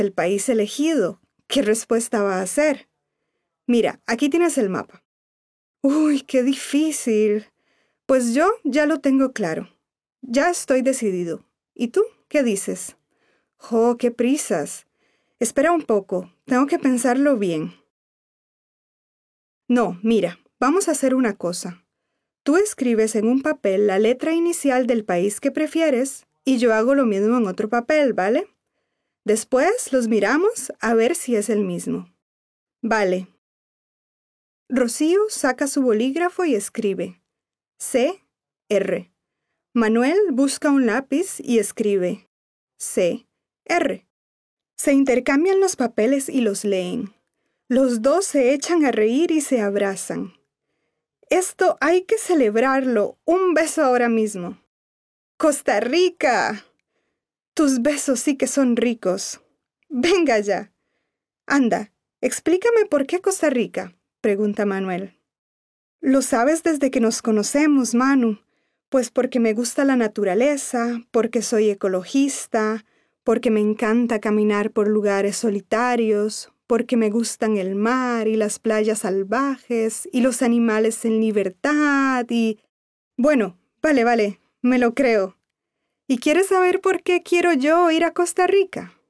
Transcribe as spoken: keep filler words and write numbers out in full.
el país elegido. ¿Qué respuesta va a ser? Mira, aquí tienes el mapa. Uy, qué difícil. Pues yo ya lo tengo claro. Ya estoy decidido. ¿Y tú qué dices? ¡Oh, qué prisas! Espera un poco, tengo que pensarlo bien. No, mira, vamos a hacer una cosa. Tú escribes en un papel la letra inicial del país que prefieres y yo hago lo mismo en otro papel, ¿vale? Después los miramos a ver si es el mismo. Vale. Rocío saca su bolígrafo y escribe C R. Manuel busca un lápiz y escribe C R. Se intercambian los papeles y los leen. Los dos se echan a reír y se abrazan. Esto hay que celebrarlo. Un beso ahora mismo. ¡Costa Rica! Tus besos sí que son ricos. Venga ya. Anda, explícame por qué Costa Rica, pregunta Manuel. Lo sabes desde que nos conocemos, Manu. Pues porque me gusta la naturaleza, porque soy ecologista, porque me encanta caminar por lugares solitarios, porque me gustan el mar y las playas salvajes y los animales en libertad y... Bueno, vale, vale, me lo creo. ¿Y quieres saber por qué quiero yo ir a Costa Rica?